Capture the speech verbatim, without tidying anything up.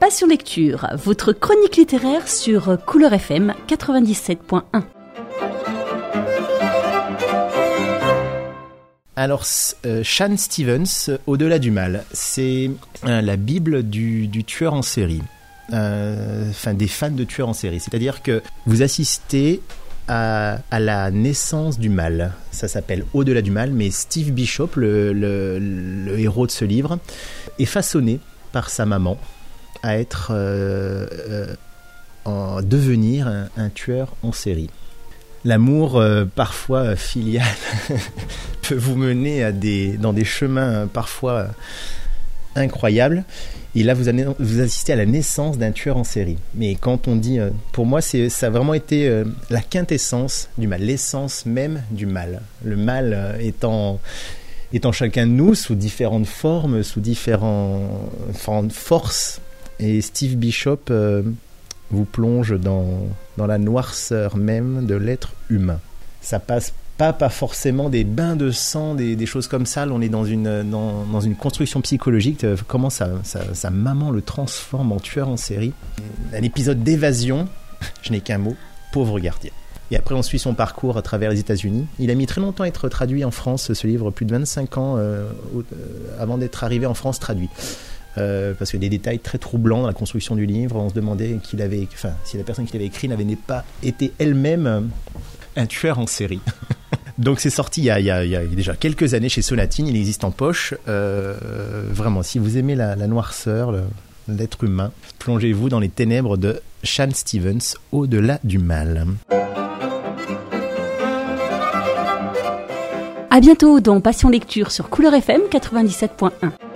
Passion Lecture, votre chronique littéraire sur Couleur F M quatre-vingt-dix-sept point un. Alors, euh, Sean Stevens, Au-delà du mal, c'est euh, la Bible du, du tueur en série, euh, enfin des fans de tueurs en série. C'est-à-dire que vous assistez à, à la naissance du mal. Ça s'appelle Au-delà du mal, mais Steve Bishop, le, le, le héros de ce livre, est façonné par sa maman à être, euh, euh, en devenir un, un tueur en série. L'amour, euh, parfois filial, peut vous mener à des, dans des chemins euh, parfois euh, incroyables. Et là, vous, vous assistez à la naissance d'un tueur en série. Mais quand on dit, euh, pour moi, c'est, ça a vraiment été euh, la quintessence du mal, l'essence même du mal. Le mal euh, étant, étant chacun de nous, sous différentes formes, sous différentes, différentes forces. Et Steve Bishop euh, vous plonge dans, dans la noirceur même de l'être humain. Ça passe pas, pas forcément des bains de sang, des, des choses comme ça. Là, on est dans une, dans, dans une construction psychologique. Comment ça, ça, sa maman le transforme en tueur en série. Un épisode d'évasion, je n'ai qu'un mot, pauvre gardien. Et après, on suit son parcours à travers les États-Unis. Il a mis très longtemps à être traduit en France, ce livre, plus de vingt-cinq ans euh, avant d'être arrivé en France traduit. Euh, parce qu'il y a des détails très troublants dans la construction du livre. On se demandait qu'il avait, enfin, si la personne qui l'avait écrit n'avait pas été elle-même un tueur en série. Donc c'est sorti il y, a, il, y a, il y a déjà quelques années chez Sonatine, il existe en poche. Euh, vraiment, si vous aimez la, la noirceur, le, l'être humain, plongez-vous dans les ténèbres de Sean Stevens, Au-delà du mal. À bientôt dans Passion Lecture sur Couleur F M quatre-vingt-dix-sept point un.